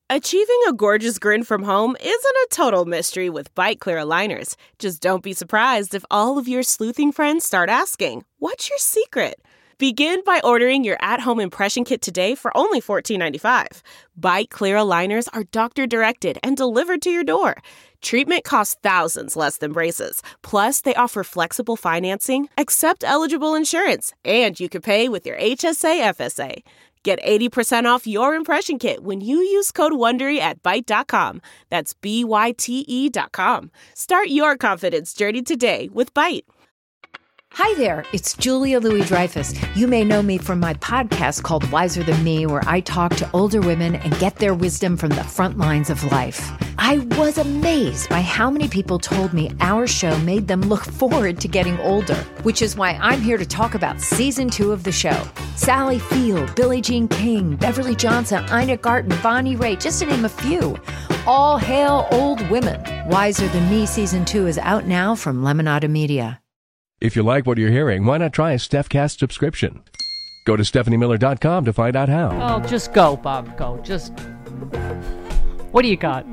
Achieving a gorgeous grin from home isn't a total mystery with Byte Clear aligners. Just don't be surprised if all of your sleuthing friends start asking, "What's your secret?" Begin by ordering your at-home impression kit today for only $14.95. Byte Clear aligners are doctor-directed and delivered to your door. Treatment costs thousands less than braces. Plus, they offer flexible financing, accept eligible insurance, and you can pay with your HSA FSA. Get 80% off your impression kit when you use code WONDERY at Byte.com. That's BYTE.com. Start your confidence journey today with Byte. Hi there, it's Julia Louis-Dreyfus. You may know me from my podcast called Wiser Than Me, where I talk to older women and get their wisdom from the front lines of life. I was amazed by how many people told me our show made them look forward to getting older, which is why I'm here to talk about season 2 of the show. Sally Field, Billie Jean King, Beverly Johnson, Ina Garten, Bonnie Raitt, just to name a few. All hail old women. Wiser Than Me season 2 is out now from Lemonada Media. If you like what you're hearing, why not try a StephCast subscription? Go to StephanieMiller.com to find out how. Oh, just go, Bob. Go. Just. What do you got?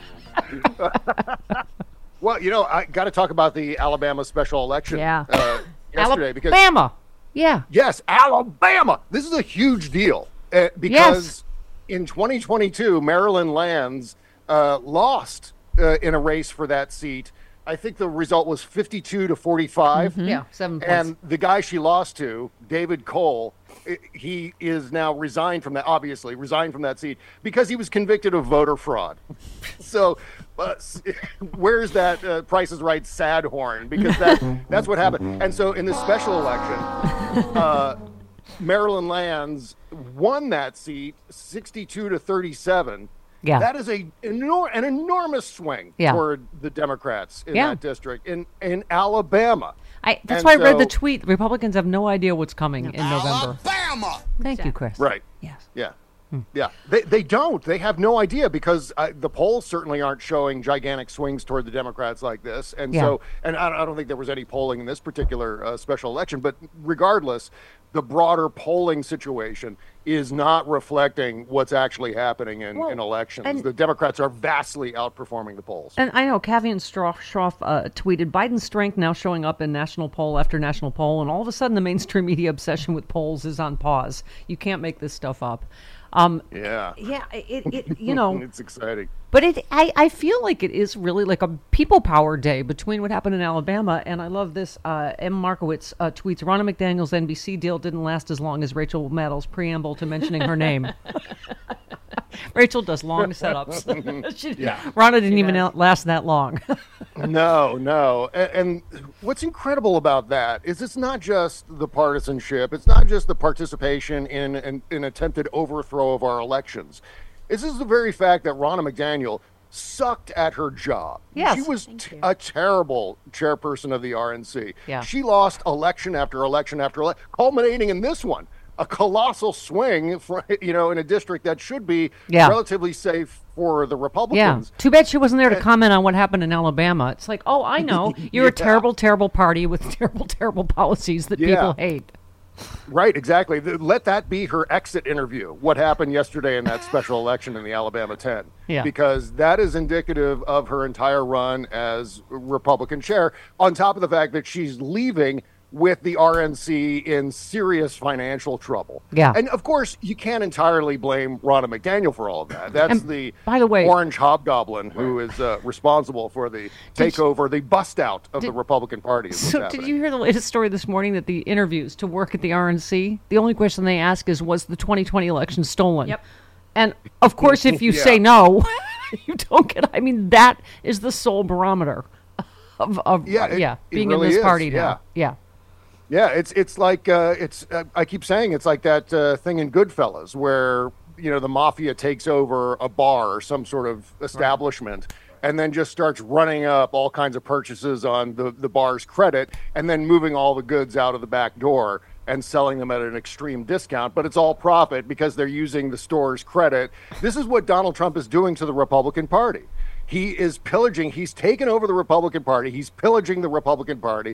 Well, I got to talk about the Alabama special election yesterday. Because Alabama. Yeah. Yes, Alabama. This is a huge deal because in 2022, Maryland Lands lost in a race for that seat. I think the result was 52 to 45. Mm-hmm. Yeah, 7 points. And the guy she lost to, David Cole, he is now resigned from that seat because he was convicted of voter fraud. So where's that Price is Right sad horn? Because that's what happened. And so in this special election, Maryland Lands won that seat 62 to 37. Yeah. That is an enormous swing toward the Democrats in that district in Alabama. That's why I read the tweet. Republicans have no idea what's coming in November. Alabama! Thank you, Chris. Right. Yes. Yeah. Yeah. They don't. They have no idea because the polls certainly aren't showing gigantic swings toward the Democrats like this. And so I don't think there was any polling in this particular special election. But regardless, the broader polling situation is not reflecting what's actually happening in elections. The Democrats are vastly outperforming the polls. And I know Kavian Stroff tweeted, Biden's strength now showing up in national poll after national poll, and all of a sudden the mainstream media obsession with polls is on pause. You can't make this stuff up. It's exciting. But I feel like it is really like a people power day between what happened in Alabama, and I love this. M. Markowitz tweets, Ronna McDaniel's NBC deal didn't last as long as Rachel Maddow's preamble to mentioning her name. Rachel does long setups. Ronna didn't even last that long. No. And what's incredible about that is it's not just the partisanship. It's not just the participation in an attempted overthrow of our elections. This is the very fact that Ronna McDaniel sucked at her job. Yes. She was a terrible chairperson of the RNC. Yeah. She lost election after election after election, culminating in this one. A colossal swing, in a district that should be relatively safe for the Republicans. Yeah. Too bad she wasn't there to comment on what happened in Alabama. It's like, oh, I know. You're a terrible, terrible party with terrible, terrible policies that people hate. Right, exactly. Let that be her exit interview, what happened yesterday in that special election in the Alabama 10. Yeah. Because that is indicative of her entire run as Republican chair, on top of the fact that she's leaving with the RNC in serious financial trouble. Yeah. And, of course, you can't entirely blame Ronna McDaniel for all of that. That's by the way, orange hobgoblin who is responsible for the takeover, the bust-out of the Republican Party. So did you hear the latest story this morning that the interviews to work at the RNC, the only question they ask is, was the 2020 election stolen? Yep. And, of course, if you say no, you don't get... I mean, that is the sole barometer of being really in this is. party now. Yeah. Yeah, it's like I keep saying it's like that thing in Goodfellas where the mafia takes over a bar or some sort of establishment and then just starts running up all kinds of purchases on the bar's credit and then moving all the goods out of the back door and selling them at an extreme discount, but it's all profit because they're using the store's credit. This is what Donald Trump is doing to the Republican Party. He is pillaging. He's taken over the Republican Party. He's pillaging the Republican Party.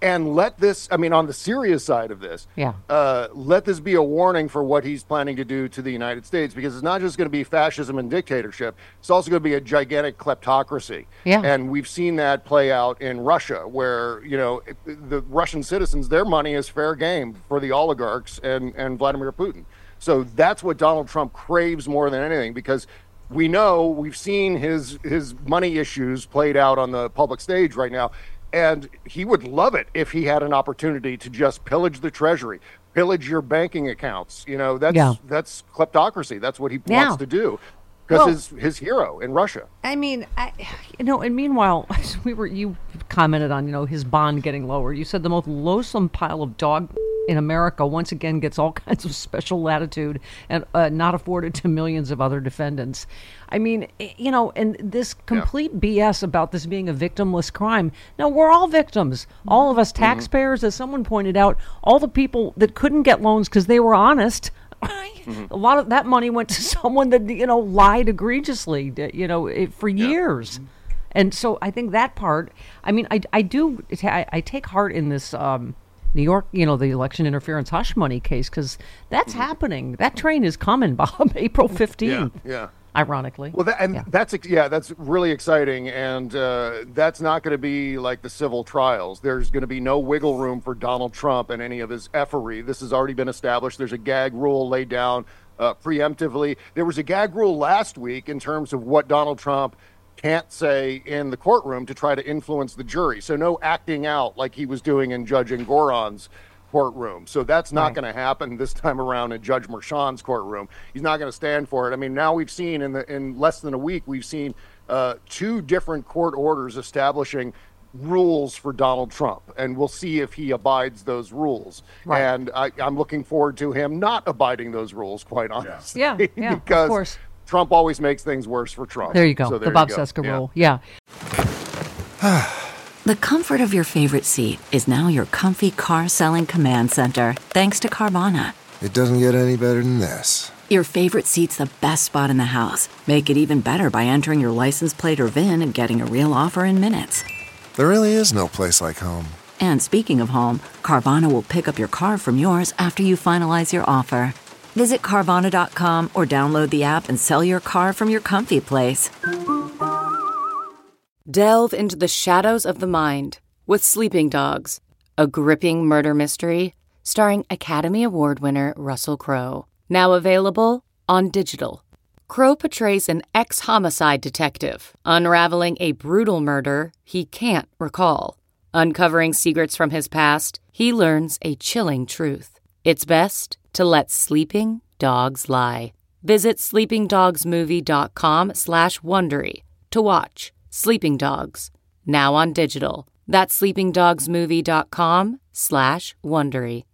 And let this, I mean, on the serious side of this, let this be a warning for what he's planning to do to the United States, because it's not just going to be fascism and dictatorship. It's also going to be a gigantic kleptocracy. Yeah. And we've seen that play out in Russia, where, you know, the Russian citizens, their money is fair game for the oligarchs and Vladimir Putin. So that's what Donald Trump craves more than anything, because we've seen his money issues played out on the public stage right now. And he would love it if he had an opportunity to just pillage the treasury, pillage your banking accounts. You know, that's kleptocracy. That's what he wants to do, because his hero in Russia. I mean, and meanwhile, you commented on, his bond getting lower. You said the most loathsome pile of dog in America once again gets all kinds of special latitude and not afforded to millions of other defendants. I mean, and this complete BS about this being a victimless crime. Now, we're all victims. All of us taxpayers, as someone pointed out, all the people that couldn't get loans because they were honest. A lot of that money went to someone that, lied egregiously, for years. And so I think that part, I mean, I take heart in this New York, the election interference hush money case, because that's happening. That train is coming, Bob, April 15th. Yeah. Ironically. Well, that's really exciting, and that's not going to be like the civil trials. There's going to be no wiggle room for Donald Trump and any of his effery. This has already been established. There's a gag rule laid down preemptively. There was a gag rule last week in terms of what Donald Trump can't say in the courtroom to try to influence the jury. So no acting out like he was doing in Judge Engoron's courtroom. So that's not going to happen this time around in Judge Merchan's courtroom. He's not going to stand for it. I mean, now we've seen in less than a week, we've seen 2 different court orders establishing rules for Donald Trump, and we'll see if he abides those rules. Right. And I'm looking forward to him not abiding those rules, quite honestly. Yeah, because of course. Trump always makes things worse for Trump. There you go. So the Bob Cesca rule. Yeah. The comfort of your favorite seat is now your comfy car selling command center, thanks to Carvana. It doesn't get any better than this. Your favorite seat's the best spot in the house. Make it even better by entering your license plate or VIN and getting a real offer in minutes. There really is no place like home. And speaking of home, Carvana will pick up your car from yours after you finalize your offer. Visit Carvana.com or download the app and sell your car from your comfy place. Delve into the shadows of the mind with Sleeping Dogs, a gripping murder mystery starring Academy Award winner Russell Crowe. Now available on digital. Crowe portrays an ex-homicide detective unraveling a brutal murder he can't recall. Uncovering secrets from his past, he learns a chilling truth. It's best to let sleeping dogs lie. Visit sleepingdogsmovie.com/Wondery to watch Sleeping Dogs, now on digital. That's sleepingdogsmovie.com/Wondery.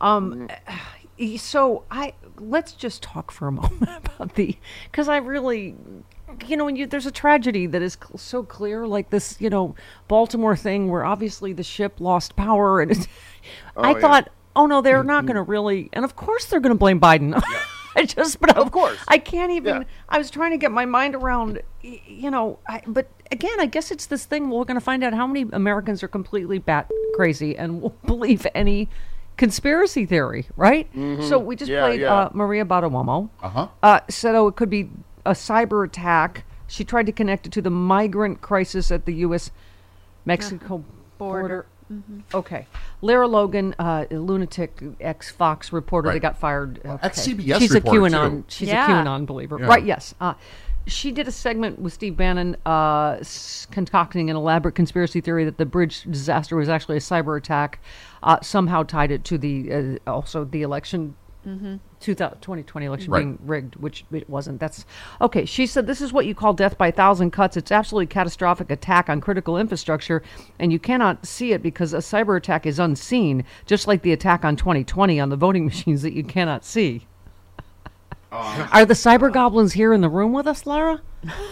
So let's just talk for a moment about because I really, when there's a tragedy that is so clear, like this, Baltimore thing where obviously the ship lost power, and I thought, oh no, they're not going to really, and of course they're going to blame Biden. Of course. I can't even, I was trying to get my mind around, but again, I guess it's this thing, we're going to find out how many Americans are completely bat crazy and will believe any conspiracy theory, right? Mm-hmm. So we just played Maria Bartiromo. Said, it could be a cyber attack. She tried to connect it to the migrant crisis at the U.S.-Mexico border. Mm-hmm. Okay. Lara Logan, lunatic ex-Fox reporter that got fired. Okay. Ex-CBS She's reporter, a QAnon. too. She's a QAnon believer. Yeah. Right, yes. She did a segment with Steve Bannon concocting an elaborate conspiracy theory that the bridge disaster was actually a cyber attack, somehow tied it to the also the election, 2020 election being rigged, which it wasn't. That's okay. She said, this is what you call death by 1,000 cuts. It's absolutely catastrophic attack on critical infrastructure, and you cannot see it because a cyber attack is unseen, just like the attack on 2020 on the voting machines that you cannot see. Are the cyber goblins here in the room with us, Lara?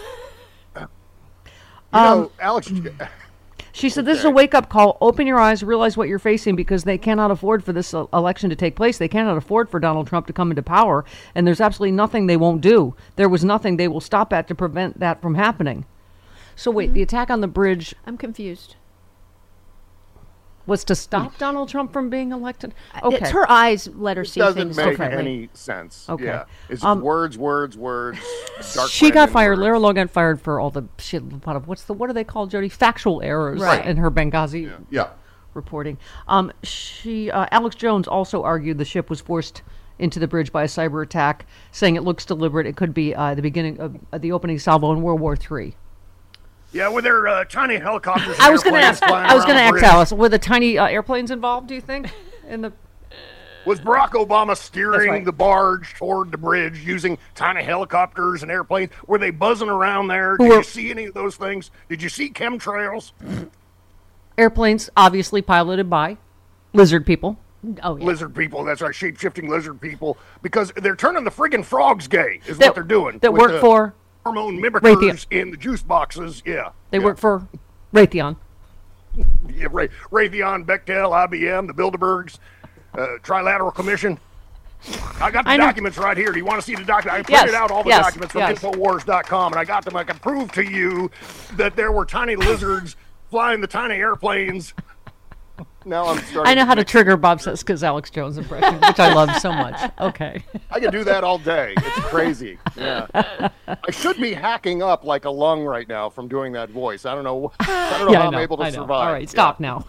Alex. She said, this is a wake-up call. Open your eyes, realize what you're facing, because they cannot afford for this election to take place. They cannot afford for Donald Trump to come into power, and there's absolutely nothing they won't do. There was nothing they will stop at to prevent that from happening. So wait, the attack on the bridge... I'm confused. was to stop Donald Trump from being elected? Okay. It's her eyes let her see Doesn't things make differently. any sense. Okay. Yeah. It's words. Dark She got Brandon fired. words. Lara Lowe got fired for all the shit. What do they call, Jody? Factual errors in her Benghazi reporting. Alex Jones also argued the ship was forced into the bridge by a cyber attack, saying it looks deliberate. It could be the beginning of the opening salvo in World War III. Yeah, with their tiny helicopters. I was going to ask Alice, were the tiny airplanes involved, do you think? Was Barack Obama steering right. the barge toward the bridge using tiny helicopters and airplanes? Were they buzzing around there? Did you see any of those things? Did you see chemtrails? Airplanes, obviously piloted by lizard people. Oh, yeah. Lizard people, that's right, shape-shifting lizard people, because they're turning the friggin' frogs gay, is what they're doing. That with work the for hormone mimickers in the juice boxes, They work for Raytheon. Yeah, Raytheon, Bechtel, IBM, the Bilderbergs, Trilateral Commission. I got the documents right here. Do you want to see the documents? I printed out all the documents from Infowars.com, and I got them. I can prove to you that there were tiny lizards flying the tiny airplanes. Now I'm starting. I know how to trigger Bob Cesca's Alex Jones impression, which I love so much. Okay. I can do that all day. It's crazy. Yeah. I should be hacking up like a lung right now from doing that voice. I don't know how I'm able to survive. All right, stop now.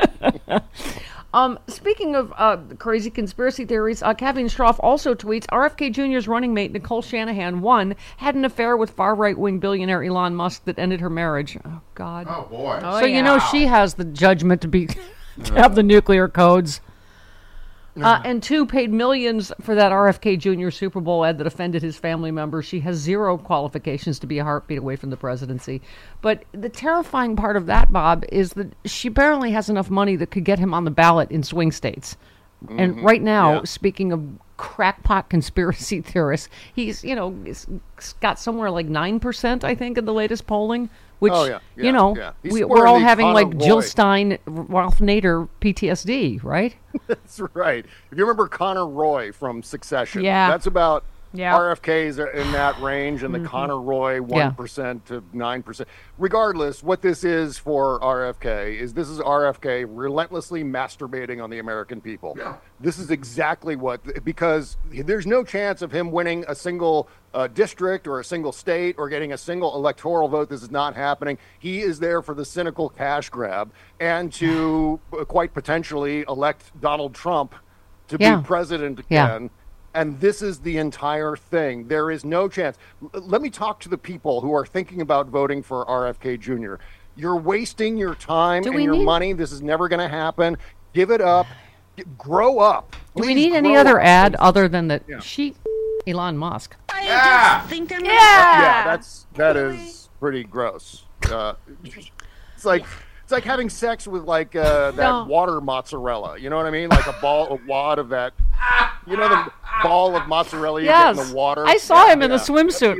Speaking of crazy conspiracy theories, Kevin Stroff also tweets, RFK Jr.'s running mate, Nicole Shanahan, had an affair with far-right-wing billionaire Elon Musk that ended her marriage. Oh, God. Oh, boy. You know she has the judgment to have the nuclear codes. And 2, paid millions for that RFK Jr. Super Bowl ad that offended his family members. She has 0 qualifications to be a heartbeat away from the presidency. But the terrifying part of that, Bob, is that she barely has enough money that could get him on the ballot in swing states. Mm-hmm. And right now, speaking of crackpot conspiracy theorists, he's got somewhere like 9%, I think, in the latest polling. Which, we're all having like Jill Stein, Ralph Nader PTSD, right? That's right. If you remember Connor Roy from Succession, Yeah. that's about RFK's are in that range, and the Connor Roy 1% to 9%. Regardless, what this is for RFK is RFK relentlessly masturbating on the American people. Yeah. This is exactly because there's no chance of him winning a single district or a single state or getting a single electoral vote. This is not happening. He is there for the cynical cash grab and to quite potentially elect Donald Trump to be president again. Yeah. And this is the entire thing. There is no chance. Let me talk to the people who are thinking about voting for RFK Jr. You're wasting your time and your money. This is never going to happen. Give it up. Grow up. Do we need any other ad other than that Elon Musk? Yeah, that is pretty gross. It's like having sex with that water mozzarella. You know what I mean? Like a wad of that. You know the ball of mozzarella you get in the water? I saw him in the swimsuit.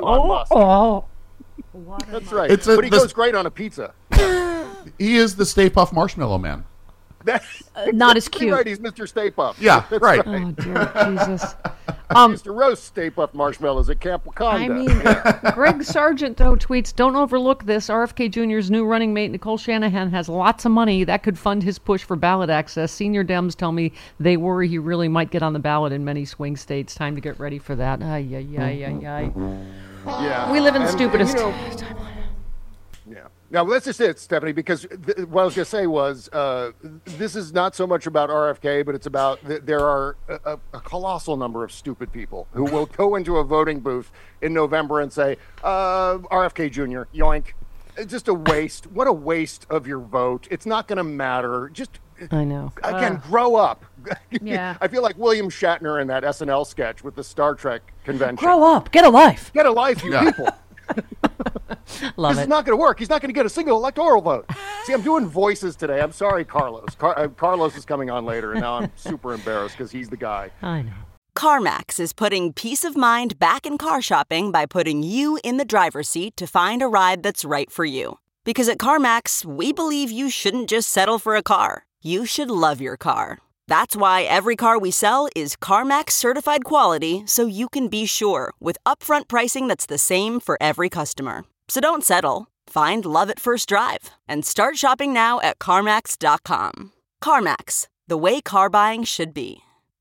That's right. But he goes great on a pizza. He is the Stay Puft Marshmallow Man. Not as cute. Right, he's Mr. Stay Puft. Yeah, right. Oh, dear Jesus. Used to roast Stay Puft marshmallows at Camp Wakanda. I mean, Greg Sargent, though, tweets, don't overlook this. RFK Jr.'s new running mate, Nicole Shanahan, has lots of money. That could fund his push for ballot access. Senior Dems tell me they worry he really might get on the ballot in many swing states. Time to get ready for that. Yeah. We live in the stupidest timeline. Yeah. Now, that's just it, Stephanie, because what I was going to say was this is not so much about RFK, but it's about there are a colossal number of stupid people who will go into a voting booth in November and say, RFK Jr., yoink. It's just a waste. What a waste of your vote. It's not going to matter. Just, I know. Again, grow up. Yeah. I feel like William Shatner in that SNL sketch with the Star Trek convention. Grow up. Get a life. Get a life, you people. Love this it. is not going to work. He's not going to get a single electoral vote. See, I'm doing voices today. I'm sorry, Carlos. Carlos is coming on later, and now I'm super embarrassed because he's the guy. I know. CarMax is putting peace of mind back in car shopping by putting you in the driver's seat to find a ride that's right for you. Because at CarMax, we believe you shouldn't just settle for a car. You should love your car. That's why every car we sell is CarMax certified quality, so you can be sure with upfront pricing that's the same for every customer. So don't settle. Find love at first drive and start shopping now at CarMax.com. CarMax, the way car buying should be.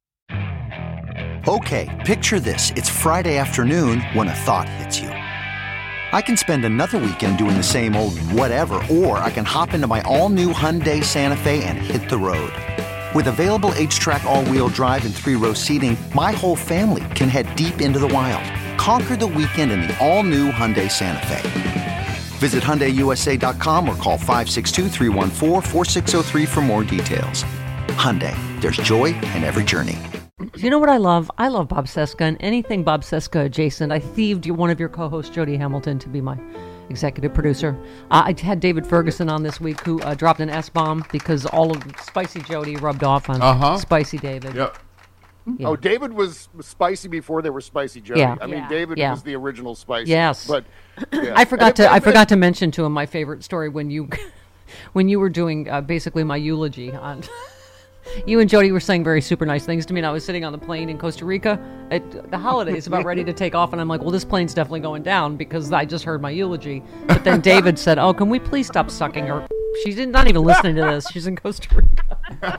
Okay, picture this. It's Friday afternoon when a thought hits you. I can spend another weekend doing the same old whatever, or I can hop into my all-new Hyundai Santa Fe and hit the road. With available H-Track all-wheel drive and 3-row seating, my whole family can head deep into the wild. Conquer the weekend in the all-new Hyundai Santa Fe. Visit HyundaiUSA.com or call 562-314-4603 for more details. Hyundai, there's joy in every journey. You know what I love? I love Bob Cesca and anything Bob Cesca adjacent. I thieved one of your co-hosts, Jody Hamilton, to be my executive producer. I had David Ferguson on this week, who dropped an S-bomb because all of Spicy Jody rubbed off on Spicy David. Yep. Yeah. Oh, David was spicy before they were Spicy Jody. Yeah. I mean, David was the original Spicy. Yes. But yeah. I forgot to mention to him my favorite story when you were doing basically my eulogy on. You and Jody were saying very super nice things to me, and I was sitting on the plane in Costa Rica at the holidays, about ready to take off, and I'm like, well, this plane's definitely going down because I just heard my eulogy. But then David said, oh, can we please stop sucking her? She's not even listening to this. She's in Costa Rica.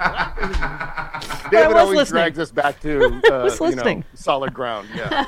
David always drags us back to solid ground. Yeah.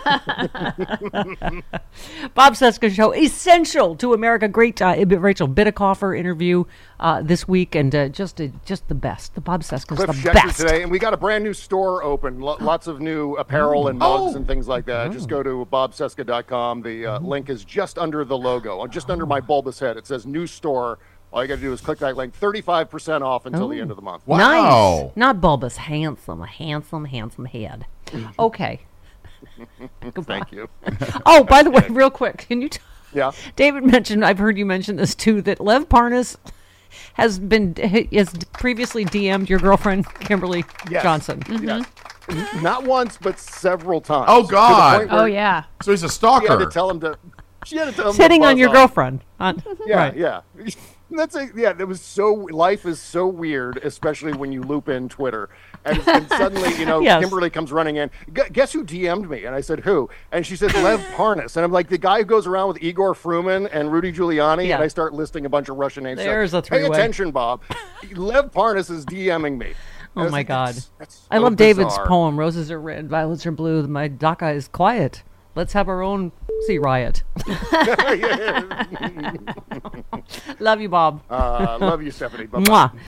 Bob Cesca Show, essential to America. Great Rachel Bidikofer interview this week, and just the best. The Bob Cesca's Cliff the Schechter best today, and we got a brand new store open. Lots of new apparel and mugs and things like that. Just go to bobcesca.com. The link is just under the logo, just under my bulbous head. It says new store. All you got to do is click that link. 35% off until the end of the month. Wow. Nice. Not bulbous, handsome head. Okay. Thank you. Oh, by the way, real quick, can you? Yeah. David mentioned. I've heard you mention this too. That Lev Parnas has previously DM'd your girlfriend Kimberly Johnson. Mm-hmm. Yes. Not once, but several times. Oh God. Oh yeah. So he's a stalker. She had to tell him to. Hitting on your girlfriend. Yeah. That was so. Life is so weird, especially when you loop in Twitter, and suddenly Yes. Kimberly comes running in. Guess who DM'd me? And I said who? And she said Lev Parnas, and I'm like the guy who goes around with Igor Fruman and Rudy Giuliani, and I start listing a bunch of Russian names. There's a three-way. Pay attention, Bob. Lev Parnas is DMing me. Oh my God! That's I so love David's bizarre. poem. Roses are red, violets are blue. My DACA is quiet. Let's have our own sea riot. Love you, Bob. Love you, Stephanie. Bye-bye. Mwah.